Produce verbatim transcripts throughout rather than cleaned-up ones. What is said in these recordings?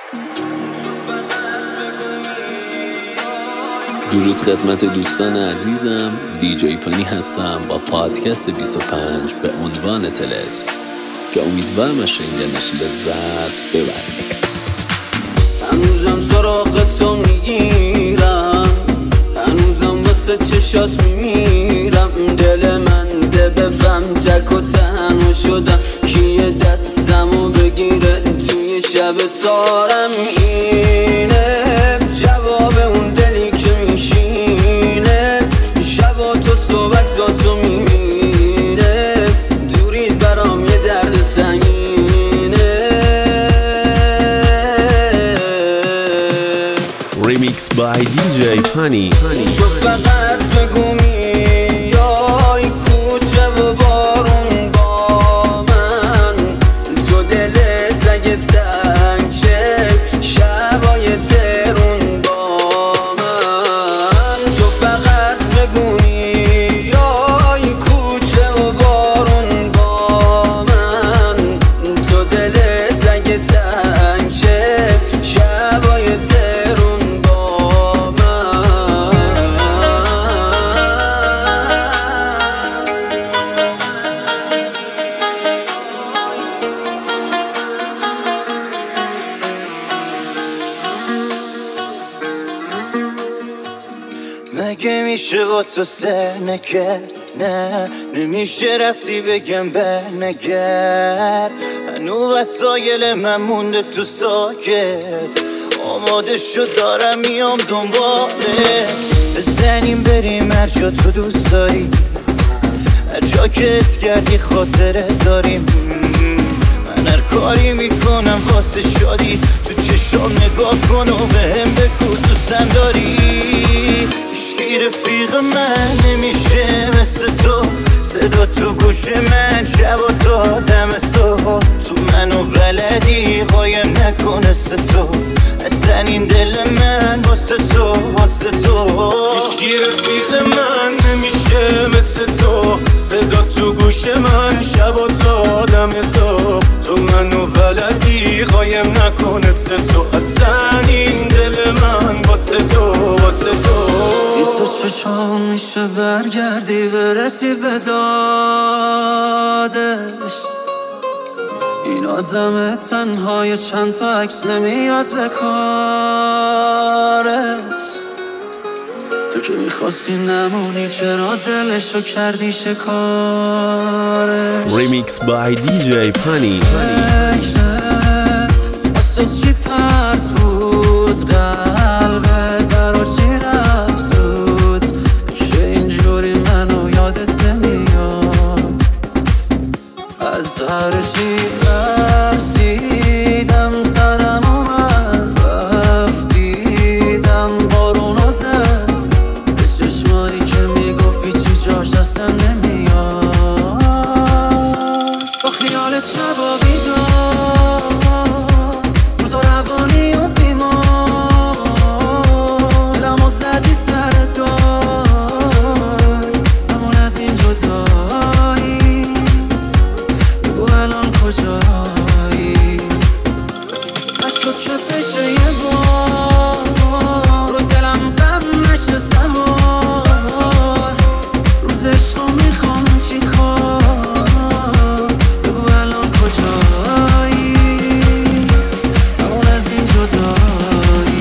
درود خدمت دوستان عزیزم، دی جی پانی هستم با پادکست بیست و پنج به عنوان طلسم که امیدوارم از شنیدنش لذت ببرید. هنوزم سراغ تو میگیرم، هنوزم واسه چشات میمیرم. دل من ده بفهم تک و تنها شدم، کیه دستمو بگیره توی شب تارم اینه. جواب اون دلی که میشینه، شبا تو صحبتاتو میبینه. دوری برام یه درد سنگینه. ریمیکس بای دی جی پانی. تو فقط بگو میای کوچه و بارون با من. تو دلت اگه تنگ شه شبای ترون با من. تو فقط بگو میای کوچه و بارون با من. تو دلت اگه تنگ شه شبای ترون با من. مگه میشه با تو سر نکرد؟ نه نمیشه رفتی بگم بر نگرد. هنو وسایل من مونده تو ساکت، آماده شد دارم میام دنباله. بزنیم بریم هر جا تو دوست داری، هر جا که اس کردی خاطره داریم. من هر کاری میکنم واسه شادی، تو چشام نگاه کن و بهم بگو دوستم داری. هیچکی رفیق من نمیشه مثل تو، صدا تو گوش من شب و تا دم صبح. تو منو بلدی قایم نکن مثل تو، اصلا این دل من واسه تو واسه تو. هیچکی رفیق من نمیشه مثل تو، صدا تو گوش من شب و تا دم صبح. تو منو بلدی قایم نکن مثل تو، اصلا این دل من واسه تو واسه تو. بیست چشام میشه برگردی برسی به دادش. این آدم تنهای چند تا عکس نمیاد به کارش. تو که میخواستی نمونی چرا دلشو کردی شکارش. ریمیکس بای دی جی پانی. فکرت واسه چی پرت بود قلبت، برا چی رفت زود که اینجوری منو یادت نمیاد. از هر چی ترسیدم سرم اومد رفتیدم بارونو زد به چشمایی که میگفتی چی جاش اصلا نمیاد. با خیالت شبا بیدار روزا روانی و بیمار، دلمو زدی سر دار همون از این جدایی. بگو الان کجایی؟ نشد که بشه یه بار رو دلم غم نشه سوار. روز عشقو میخوام چی کار؟ بگو الان کجایی؟ همون از این جدایی.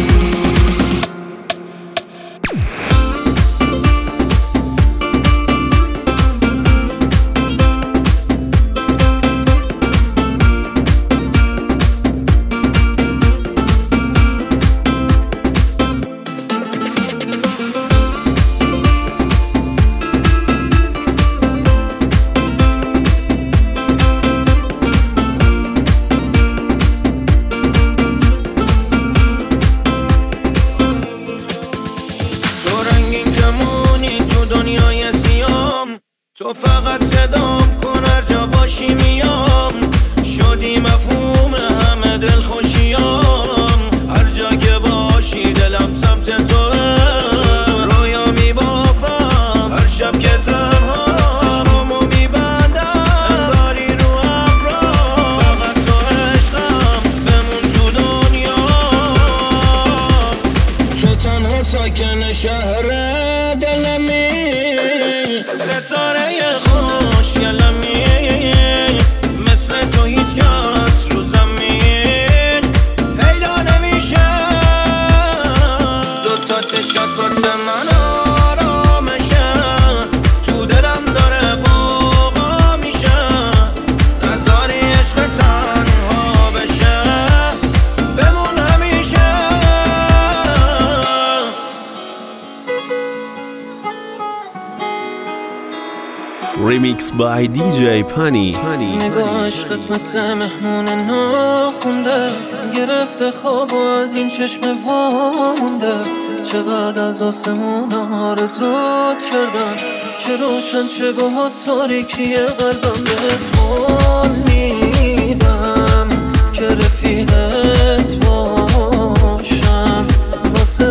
تو رنگین کمونی تو دنیای سیام، تو فقط صدام کن هر جا باشی میام. شدی مفهوم همه دل خوشیام، هر جا که باشی دلم سمت تو. رویا میبافم هر شب که تنها چشمامو میبندم، انگاری رو ابرام. فقط تو عشقم بمون تو دنیا. Remix by دی جی پانی. نگاه عشقت مثل مهمون ناخونده، گرفته خواب و از این چشم وامونده. چقدر از آسمون آرزوت کردم که روشن چه گاه تاریکی قلبم بهت قول میدم که رفیقت باشم واسه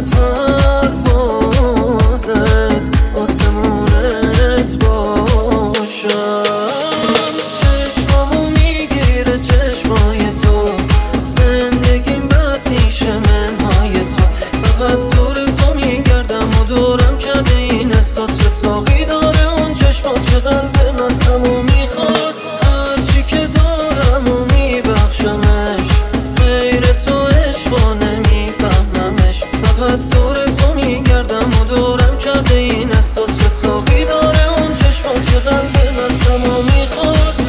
پروازت آسمونت باشم. چشمامو میگیره چشمای تو، زندگیم بد میشه منهای تو. فقط دور تو میگردم و دورم کرده این احساس که ساقی داره اون چشمات که قلب نسمو میخواست. هرچی که دارم و میبخشمش، غیر تو عشقا نمیفهممش. فقط دور تو میگردم و دورم کرده این احساس که ساقی داره اون چشمات که قلب نسمو میخواست.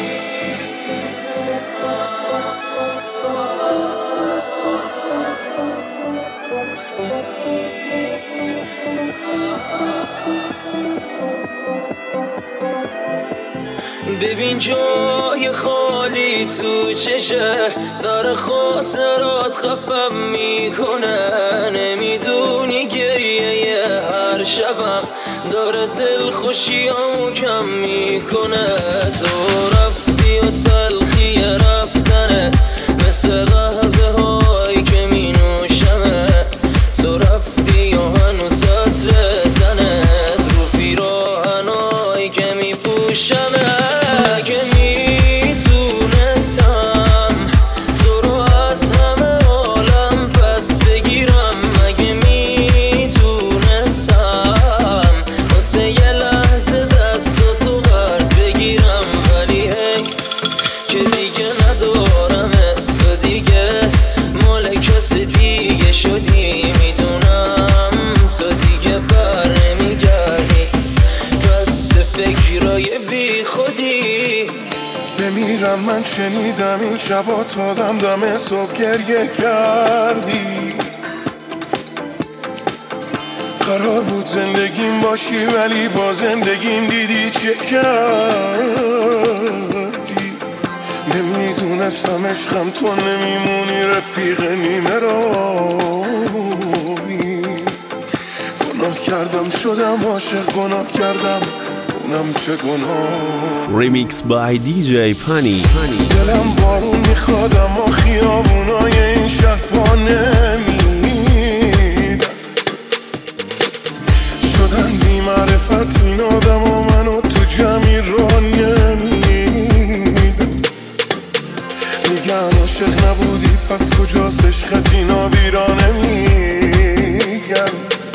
ببین جای خالی تو چشه، داره خاطرات خفم میکنه. نمیدونی گریه هر شبم داره دل خوشیامو کم میکنه. تو رفتی و تلخی رفتنه مثل قهوه هایی که می نوشمه. تو رفتی و هنوز سطر تنت رو پیراهنایی که می پوشمه. اگه میتونستم تو رو از همه عالم پس بگیرم، اگه میتونستم واسه یه لحظه دستاتو قرض بگیرم. ولی هی که دیگه ندارمت، تو دیگه مال کس دیگه شدی. میدونم تو دیگه بر نمیگردی، پس فکرای بی خودی. بمیرم من شنیدم این شبا تا دم دم صبح گریه کردی. قرار بود زندگیم باشی ولی با زندگیم دیدی چه کردی. نمیدونستم عشقم تو نمیمونی رفیق نیمه روی. گناه کردم شدم عاشق، گناه کردم اونم چه گناه. Remix by دی جی پانی. دلم بارون میخواد اما خیابونای این شهر پا نمیدن. شدن بی معرفت این آدم و منو تو جمعی را نمیدن. میگن عاشق نبودی پس کجاست عشقت، اینا بیرا نمیگن.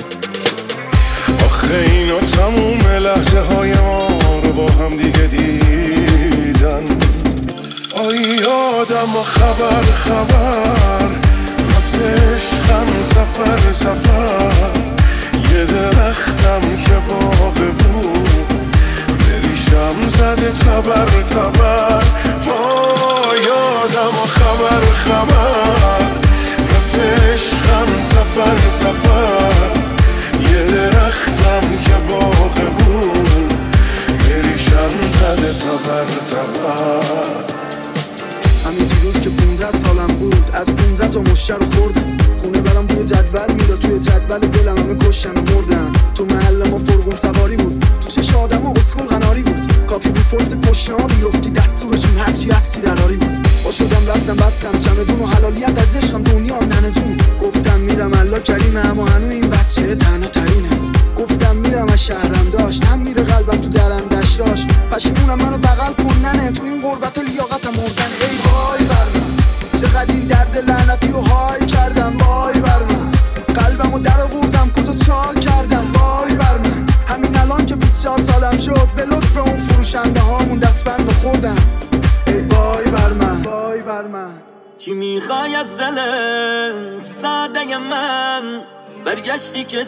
آخه اینا تموم لحظه های ما رو با هم دیگه دیدن. آی آدم و خبر خبر رفته عشقم سفر سفر. یه درختم که باغ بود بریشم زده تبر تبر. آی آدم و خبر خبر رفته عشقم سفر سفر. یه درختم که باغ بود بریشم زده تبر تبر. همین دیروز که پونزده سالم بود از پونزده تا مشتر رو خوردم. خونه برام توی جدول میره، توی جدول دلم همه کشتن و مردن. تو محل ما فرقون سواری بود، تو چش آدم ها اسکول قناری بود. کافی بود پرس پشنا بیفتی دستورشون هرچی هستی دراری بود. با شدم رفتم بستم چمدون و حلالیت از عشقم دنیا هم ننه جون. گفتم میرم الله کریمه اما هنو این بچه تنها ترینه. گفتم میرم از شهرم داشت هم میره قلبم تو درندش داشت. پشیمونم منو بغل کننه تو این غربت لیاقتم مردن. ای وای بر من چقدر این درد لعنتی رو های کردم. وای بر من قلبمو در آوردم کتو چال کردم. وای بر من همین الان که بیست و چهار سالم شد به لطف اون فروشنده هامون دستبند خوردم. ای وای بر من وای بر من. چی میخوای از دل ساده من؟ برگشتی که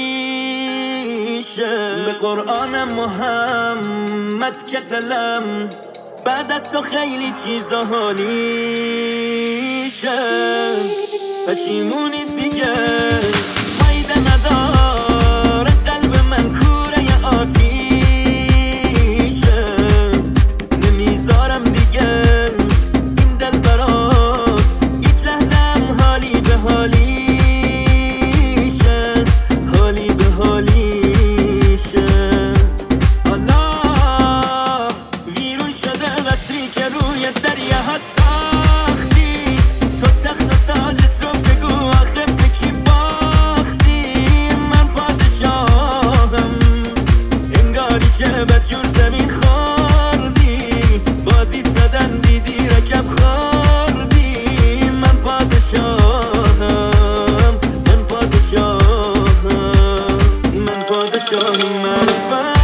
چیشه به قرآن محمد که دلم بعد از تو خیلی چیزا حالیشه. پشیمونی دیگه فایده نداره، قلب من کوره آتیشه. تا حالت رو بگو آخه به کی باختی من پادشاهم انگاری که بدجور زمین خوردی بازی دادن دیدی رکب خوردی من پادشاهم من پادشاهم من پادشاهم معرفت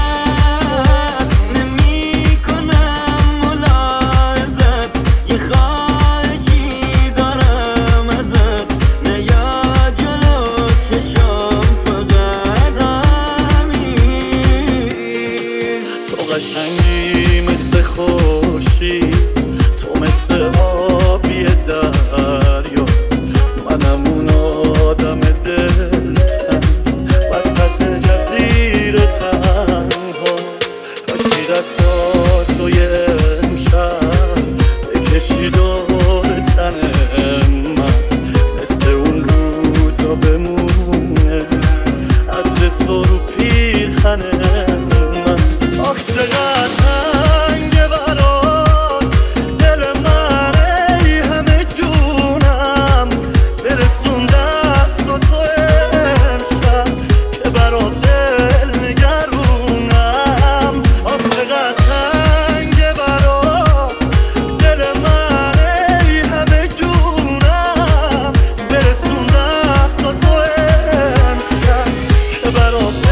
قشنگی مثل خوشی تو مثل آبی دریا منم اون آدم دلتن وسط جزیره تنها کاشکی دستاتو یه امشب بکشی دور تن من مثل اون روزا بمونه عطر تو رو پیرهن آخ چقدر تنگه برات دل من ای همه جونم برسون دست و تو امشب که برات دل نگرونم آخ چقدر تنگه برات دل من ای همه جونم برسون دست و تو امشب که برات دل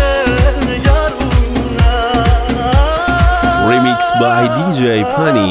Remix by دی جی Pani.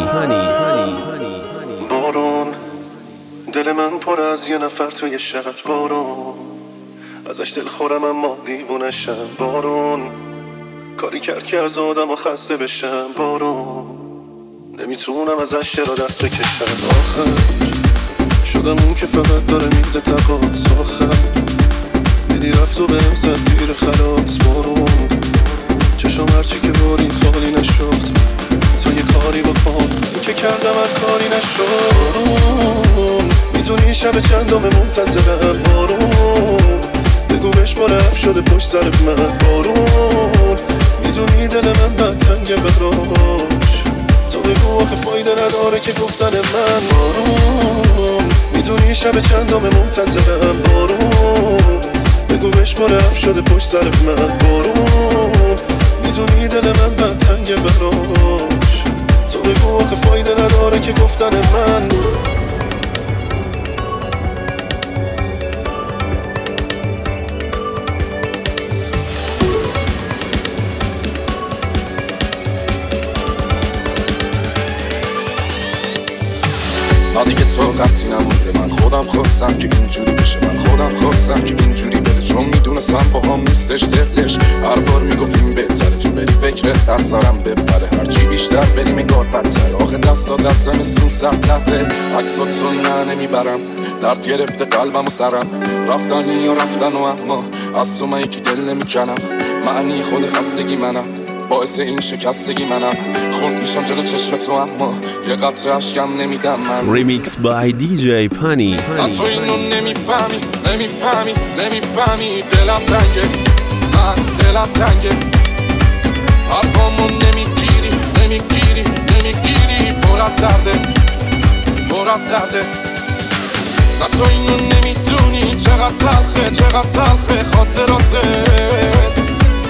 بارون دل من پر از یه نفر توی شهر بارون ازش دل خورم اما دیوونشم بارون کاری کرد که از آدم و خسته بشم بارون نمیتونم ازش چرا دست بکشم آخر شدم اون که فقط داره میده تقاس آخر دیدی رفت و بهم زد دیر خلاص بارون چشم هرچی که بارید خالی نشد تا یه کاری بکن این که کردم هر کاری نشد بارون میدونی شب چندم منتظرم بارون بگو بهش ما رفت شده پشت سر من بارون میدونی دل من بد تنگه براش تو بگو آخه فایده نداره که گفتن من بارون میدونی شب چندم منتظرم بارون بگو بهش ما رفت شده پشت سر من بارون میدونی دل من بد تنگه براش تو بگو آخه فایده نداره که گفتن من دیگه تو قطعی نمونده من خودم خواستم که اینجوری بشه من خودم خواستم که اینجوری بره چون میدونستم با هم نیستش دلش هر بار میگفتیم بهتره تو بری فکرت از سرم ببره هرچی بیشتر بری میگار بدتر آخه دستا دستم سون سر تحته عکساتو نه نمیبرم درد گرفته قلبم و سرم رفتنی و رفتن و اما از تو من یکی دل نمیکنم معنی خود خستگی منم باعث این شکستگی منم خود میشم جلو چشم تو اما یه قطره عشقم نمیدم من Remix by دی جی Pani. تو اینو نمیفهمی نمیفهمی نمیفهمی دلم تنگه من دلم تنگه حرفامو نمیگیری نمیگیری نمیگیری پر از درده پر از درده نه تو اینو نمیدونی چقدر تلخه چقدر تلخه خاطراتت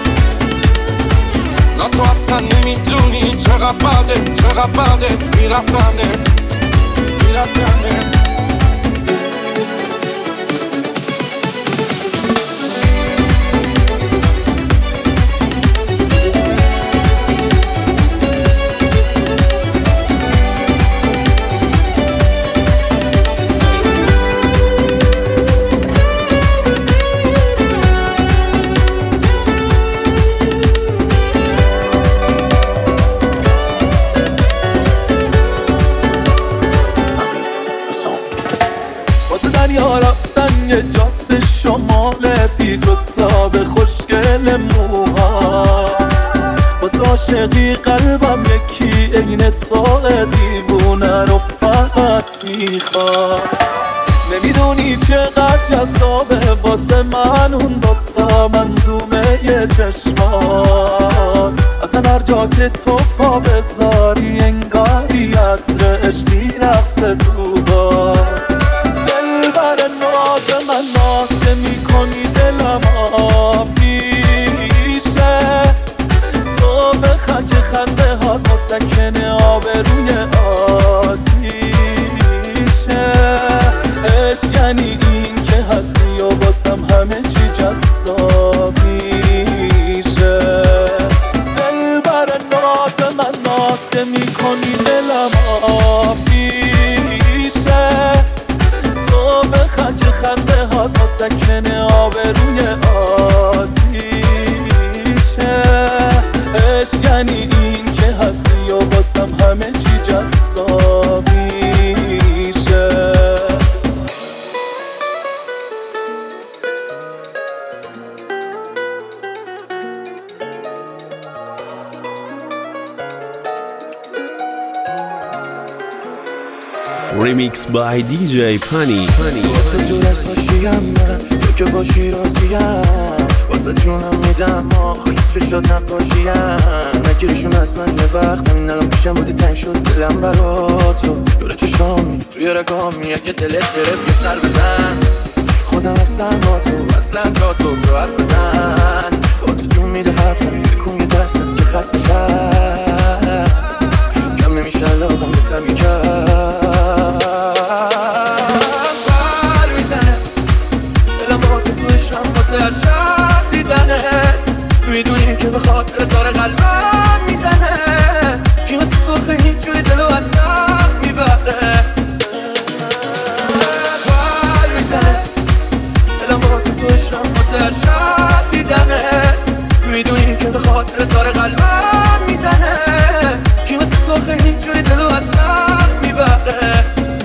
نه تو اصلا نمیدونی چقدر بده چقدر بده میرفتنت میرفتنت یه جاده شمال پیچ و تاب خوشگل موها واسه عاشقی قلبم یکی عین تو دیوونه رو فقط میخواد نمیدونی چقدر جذابه واسه من اون دوتا منظومه یه چشمات اصلا هر جا که تو پا بذاری انگاری عطرش میرقصه تو بار مسکن آبروی آتیشه. عشق یعنی این که هستی و واسم همه چی جذاب میشه. Remix by دی جی پانی. واسه جور از باشیم من تو که باشی راضیم، واسه جونم میدم آخ چه شد نقاشیم. نگیریشون از من یه وقت همین الان پیشم بودی تنگ شد دلم برا تو. دور چشامی توی رگامی اگه دلت گرفت یه سر بزن. خودم هستم با تو اصلا تا صبح تو حرف بزن. با تو جون میده حرفم بکن یه دستت که خسته شد. کم نمیشه لاغم به تمی کرد. بر میزنه دلم واسه تو عشقم واسه هر شب دیدنت. میدونی که به خاطر داره قلبم میزنه. کی واسه تو خیلی جوری دلو از من میبره. بر میزنه دلم واسه تو عشقم واسه هر شب دیدنت. میدونی که به خاطر داره قلبم میزنه. کی واسه تو خیلی جوری دلو از من میبره.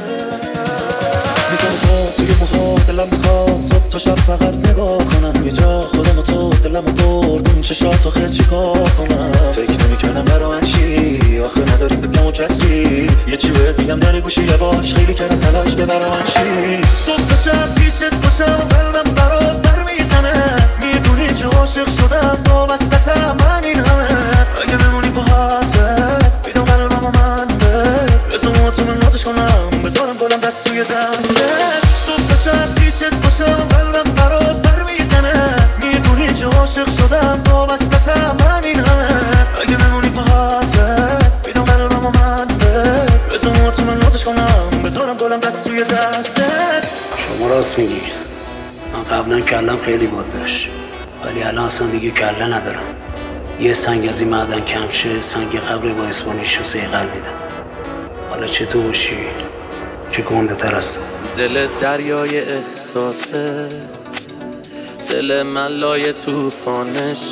میزنه تو توی موها دلم میخواد صبح تا شب فقط نگاه کنم. یه جا خودم و تو دلم رو برد اون چشات آخه چی کار کنم. فکر نمیکردم برا من چی آخه نداری دلم و کسی. یه چی بهت میگم در گوشی یواش خیلی کردم تلاش که برا من چی. صبح تا شب پیشت باشم و قلبم برات بر میزنه. میدونی که عاشق شدم وابستم من این همه. اگه بمونی با حرفت میدم قلبم و من به بزن تو من نازش کنم بذارم گلم دست توی دستت. صبح تا شب پیشت باشم و قلبم برات بر میزنه. میدونی که عاشق شدم وابستم من این همه. اگه بمونی با حرفت میدم قلبم و من به بزن تو من نازش کنم بذارم گلم دست توی دستت. شما راست میگی، من قبلا کلم خیلی باد داشت ولی الان اصلا دیگه کله ندارم. یه سنگ از این معدن کم شه سنگ قبر با اسپانی شوسه قلب میدم. حالا چه تو باشی چه گنده تر است. دل دریای احساسه، دل من لای توفانش.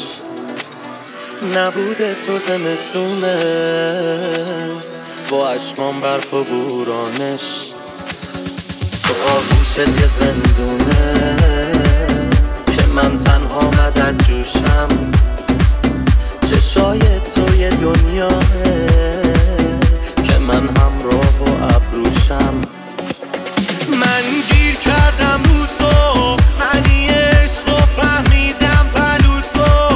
نبوده تو زمستونه با عشقام برف و بورانش. تو آغوشت یه زندونه که من تنها مدد جوشم. چشای تو یه دنیاه که من همراه و ابروشم. من گیر کردم رو تو معنی عشق و فهمیدم پلو تو.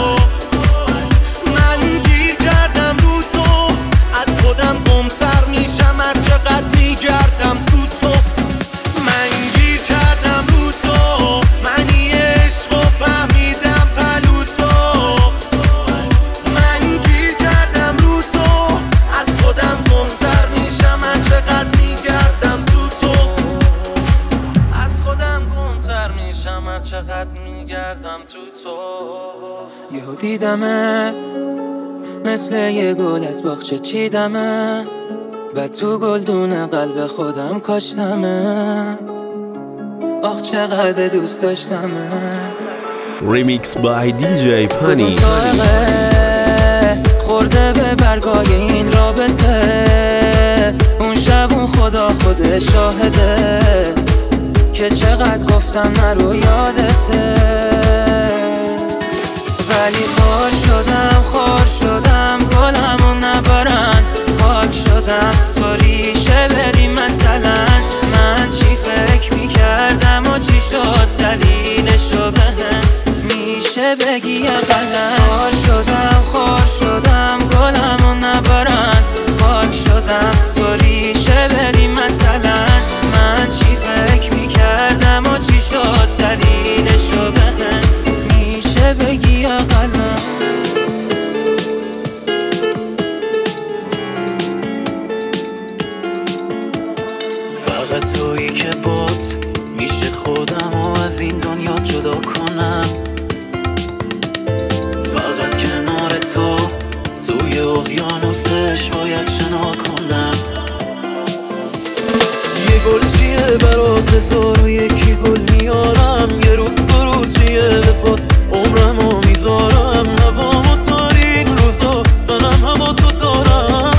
من گیر کردم رو تو از خودم گمتر میشم هر چقدر میگردم تو تو. من گیر کردم رو تو معنی عشق و فهمیدم پلو تو. من گیر کردم رو تو از خودم گمتر میشم هر چقدر میگردم تو تو. از خودم گمتر میشم هر چقدر میگردم تو تو. یهو دیدمت مثل یه گل از باغچه چیدمت. و تو گلدون قلب خودم کاشتمت. آخ چقدر دوست داشتمت. Remix by دی جی پانی. خورده به برگای این رابطه. اون شب اون خدا خود شاهده که چقدر گفتم نرو یادته. ولی خور شدم خور شدم گلمو نبارن. خاک شدم تو ریشه بری مثلا. من چی فکر میکردم و چی شد دلیلشو بهم میشه بگی اقلا. خور شدم خور شدم گلمو نبارن. خاک شدم تو ریشه بری مثلا. من چی فکر میکردم و چی شد دلیلشو بهم میشه بگی اقلا. فقط تویی که بات میشه خودم و از این دنیا جدا کنم. فقط کنار تو توی اقیانوسش باید شنا کنم. یه گل چیه برات هزار و یکی گل میارم. یه روز کوچه دفات عمرمو میذارم هوامو تاریک روزا منم هوا تو دارم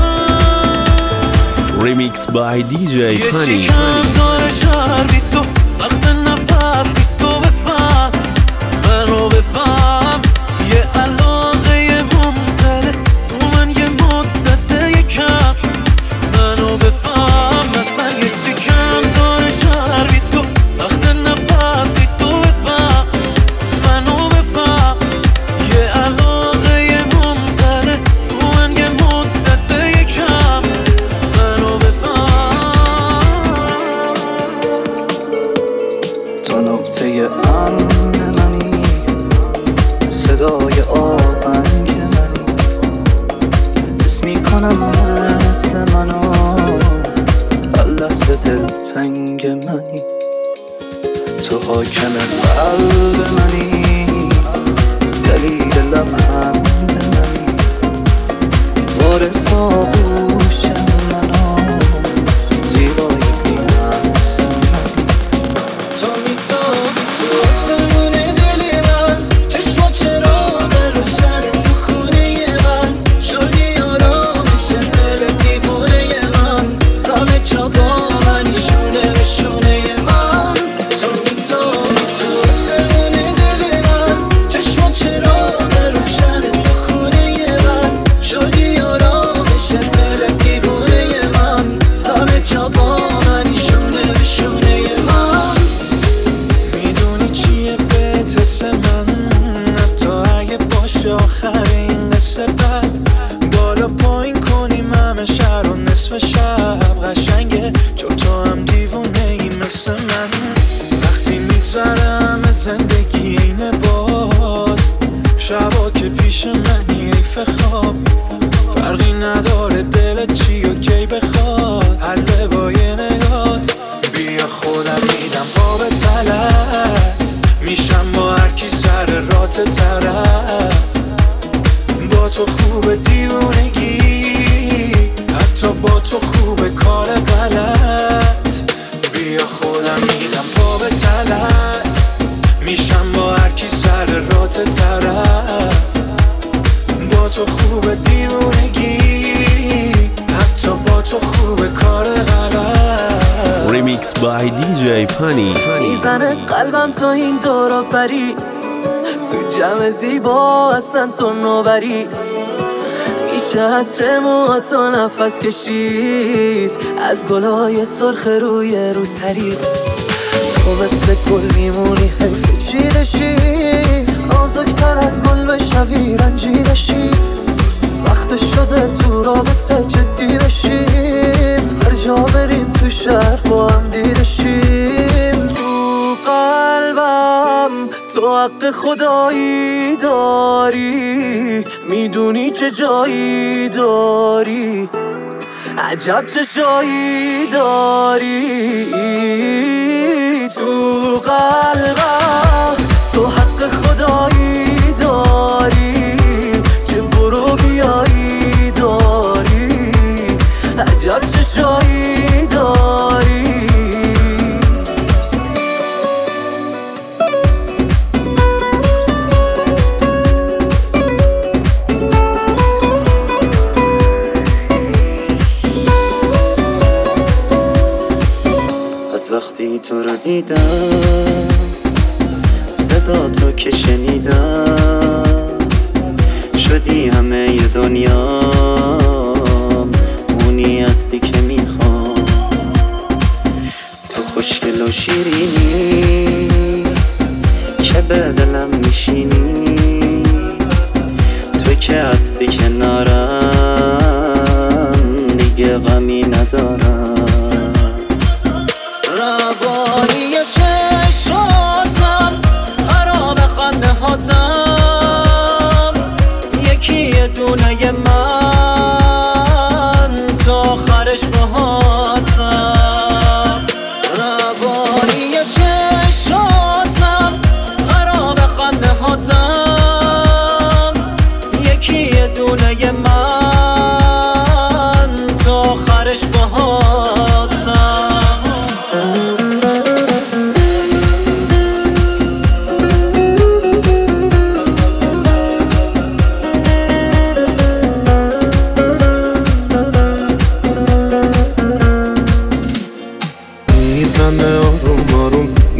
Remix by دی جی یه Funny. چی کم داره شهر بی تو سخت نفس بی تو بفهم منو بفهم یه علاقه ممتده تو من یه مدت یکم منو بفهم مثلا یه چی کم داره شهر بی تو سخت نفس بی تو بفهم منو بفهم یه علاقه ممتده تو من یه مدت یکم منو بفهم تو نقطه امن منی صدای آهنگ منی حس میکنم مثل منو هر لحظه دلتنگ منی تو حاکم قلب منی دلیل لبخند منی وارث آغوش منو زیبایی بی‌نقص منی تو میتابی تو آسمون دل من چشما چراغ روشن تو خونه من شدی آرامش دل دیوونه من همه جا با منی شونه به شونه من تو میتابی تو آسمون دل من چشما چراغ روشن تو خونه من شدی آرامش دل دیوونه من همه جا با منی شونه به شونه من میدونی چیه بهت حس من حتی اگه باشه آخر این قصه بد بالا پایین کنیم همه شهر و نصف شب قشنگه چون تو هم دیوونه ای مثل من وقتی میگذرم زندگی اینه باد شبا که پیش منی حیف خواب فرقی نداره دل چی و کی بخواد حل با یه نگات بیا خودم میدم باب تلت میشم با هر کی سر رات طرف با تو خوب دیوونگی حتی با تو خوب کار غلط بیا خودم میدم باب تلت میشم با هر کی سر رات طرف با تو خوب دیوونگی حتی با تو خوب کار غلط Remix by دی جی Funny. میزنه قلبم تا این دورا بری تو جمع زیبا اصلا تو نوبری میشه عطر موهاتو نفس کشید از گلای سرخ روی رو سرید تو مثل گل میمونی حیف چیدشی نازکتر از گل بشوی رنجیدشی وقت شده تو رابطه جدی بشیم هر جا بریم تو شهر با هم دیدشیم تو قلبم تو حق خدایی داری میدونی چه جایی داری عجب چه جایی داری تو قلبم تو حق خدایی داری چه برو بیایی داری عجب چه جایی داری از وقتی تو رو دیدم صدا تو که شنیدم شدی همه ی دنیا اونی هستی که میخوام تو خوشگل و شیرینی که به دلم میشینی تو که هستی کنارم دیگه غمی ندارم روانی چشاتم خراب خنده هاتم یکی یه دونه من تا آخرش بهاتم روانی چشاتم خراب خنده هاتم یکی یه دونه من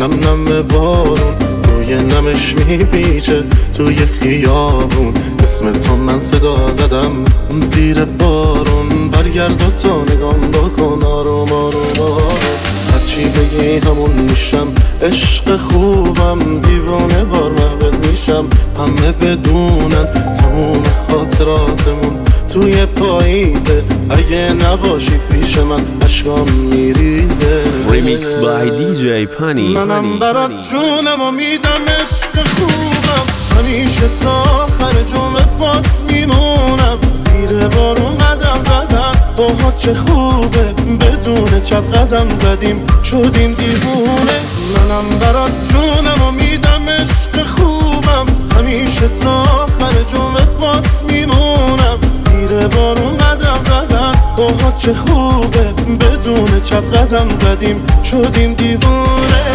نم نم بارون روی نمش میپیچه توی خیابون اسم تو من صدا زدم زیر بارون برگرد و تا نگام بکن آروم آروم آروم هرچی بگی همون میشم عشق خوبم دیوانه بار محبت میشم همه بدونن تموم خاطراتمون توی پاییزه اگه نباشی پیش من عشقام میریزه ریمیکس بای دی جی پانی منم برات جونم و میدم عشق خوبم همیشه تا آخر جمعه پات میمونم زیر بارون قدم زدم باها چه خوبه بدون چپ قدم زدیم شدیم دیوونه منم برات جونم و میدم عشق خوبم همیشه تا آخر جمعه پات میمونم زیر بارون قدم زدم باها چه خوبه بدون چپ قدم زدیم شدیم دیوونه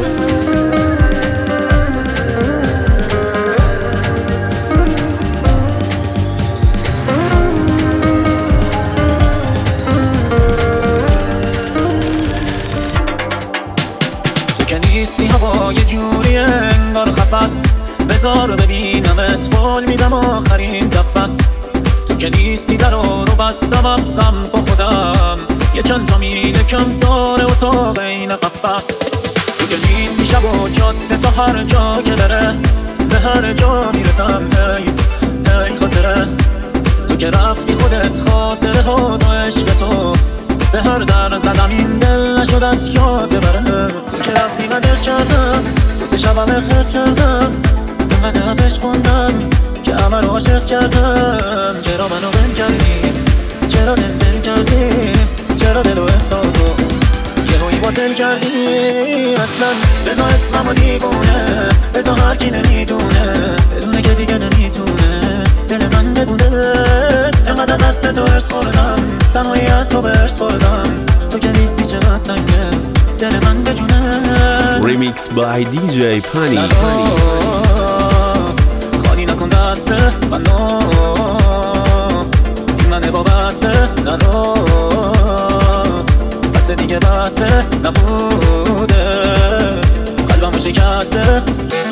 که نیستی هوا یه جوری انگار خفص بذار ببینمت قول میدم آخرین دفعست تو که نیستی در رو بستم ابزم با خودم یه چند تا میله کم داره اتاق این قفص تو که نیستی شب و جاده تا هر جا که بره به هر جا میرسم هی هی خاطره تو که رفتی خودت خاطره ها و عشق تو به هر در زدم این دل نشد از یاد ببره تو که رفتی من دل کردم دوست شبم خیلی کردم انقدر ازش خوندم که همه رو عاشق کردم چرا منو بهم کردی چرا دل دل کردی چرا دل و احساسو یه هایی با دل کردی اصلا بذار اسمم و دیوونه بذار هر کی نمیدونه بدونه که دیگه نمیتونه دل من بدونه انقدر از دست تو ارس خوردم تنهایی از تو به ارس خوردم تو که نیستی چقدر تنگه دل من بجونه ریمیکس بای دی جی پانی خالی نکن دسته منو این منه با بسته نرو بسته دیگه بسته نبوده قلبم شکسته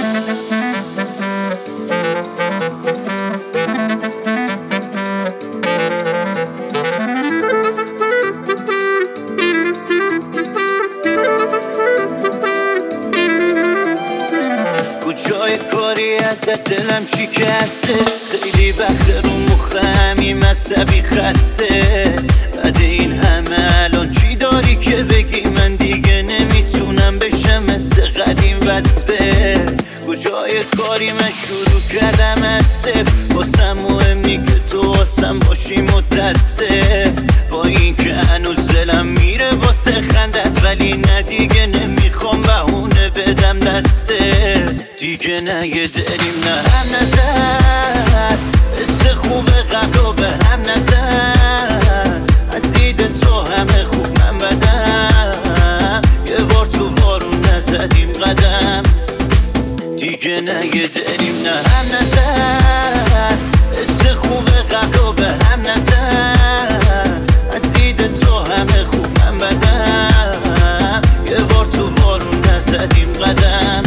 کجای کاری ازت دلم شکسته خیلی وقت رو مخمی مصبی خسته بعد این همه الان چی داری که بگی من دیگه نمیتونم بشم مثل قدیم وصفه کجای کاری من شروع کردم از صفر واسم مهمی که تو واسم باشی متاسف با این که هنوز دلم میره واسه خندت ولی نه دیگه نمیخوام بهونه بدم دسته دیگه نه یه دلیم نه هم نظر حس خوب قبل رو به هم نظر از دید تو همه خوب من بدم یه بار تو بارون نزدیم قدم دیگه نه یه دلیم نه هم نظر حس خوب قبل رو به هم نظر از دید تو همه خوب من بدم یه بار تو بارون نزدیم قدم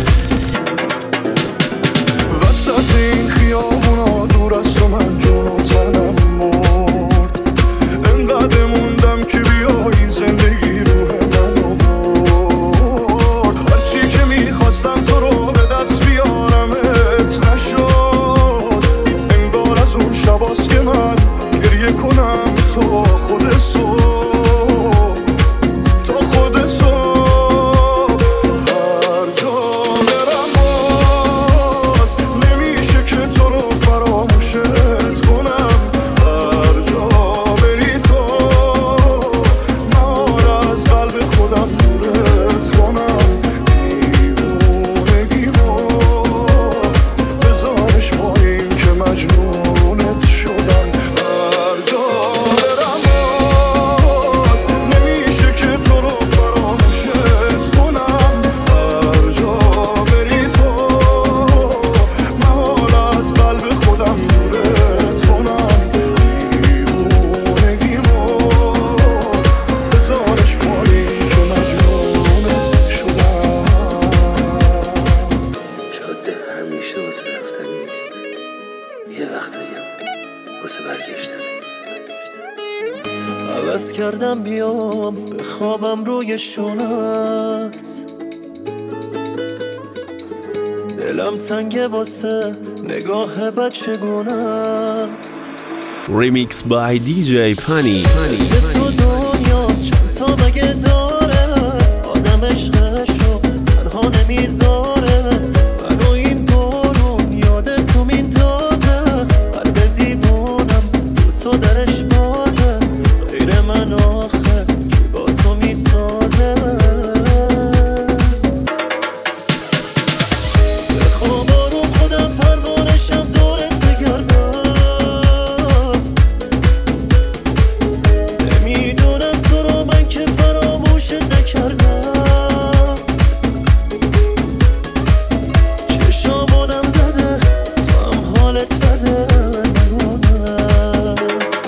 وسط این خیابونا دور از تو من جون و تنم مرد انقدر موندم که بیایی زندگی روح منو برد هرچی که میخواستم تو رو به دست بیارمت نشد انگار از اون شباست که من گریه کنم کردم بیام بخوابم روی شونت، دلم تنگه واسه نگاه بچگونت. Remix by دی جی پانی. تو دنیا چند تا مگه داره، آدم عشقشو تنها نمیذاره. منو این بارون یاد تو میندازه، قلب دیوونم تو تو درش بازه. غیر من آخه کی با تو میسازه. بخوام رو خودم پروانشم دورت بگردم، نمیدونم تو رو من که فراموشت نکردم. چشامونم زده تو هم حالت بده نمونم.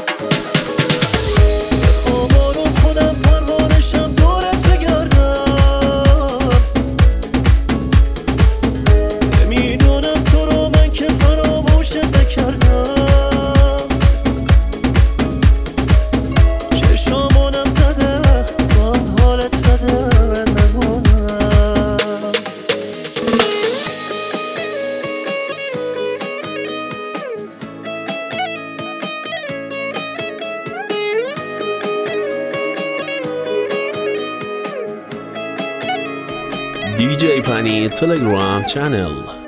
بخوام رو خودم پروانشم دورت بگردم، نمیدونم تو رو من که فراموشت نکردم. چشامونم زده تو هم حالت بده نمونم. دی جی پانی تلگرام چنل.